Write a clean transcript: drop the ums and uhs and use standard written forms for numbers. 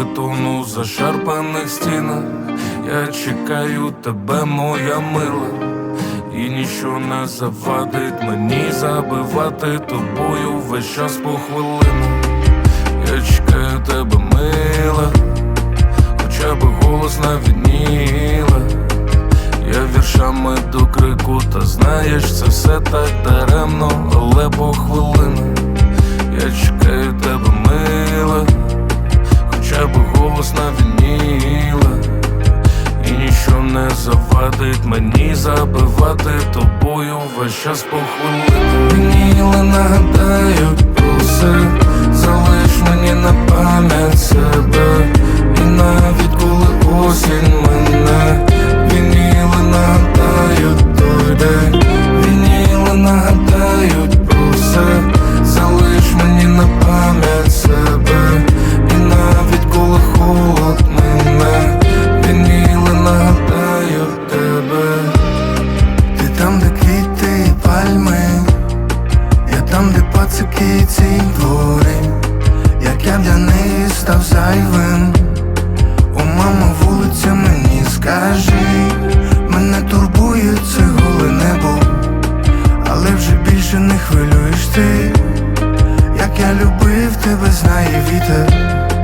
тону в зашарпаних стінах. Я чекаю тебе, моя мила, і ніщо не завадить мені забивати тобою весь час по хвилину. Я чекаю тебе, мила, хоча б голос не відніла. Я віршами до крику, та знаєш, це все так даремно, але по хвилину. Я чекаю тебе, мила, хоча б голос не відніла. І ніщо не завадить мені забивати тобою весь час по хвилину. Вініли нагадають про все, залиш мені на пам'ять себе. І навіть коли осінь мене, вініли нагадають той день. Вініли нагадають про все, залиш мені на пам'ять себе. І навіть коли холод мене, вініли нагадають тебе. Ти там, де квіти і пальми, я там, де пацики і ці двори. Як я для неї став зайвим, о мамо, вулиця, мені скажи. Мене турбує це голе небо, але вже більше не хвилюєш ти. Як я любив тебе, знає вітер.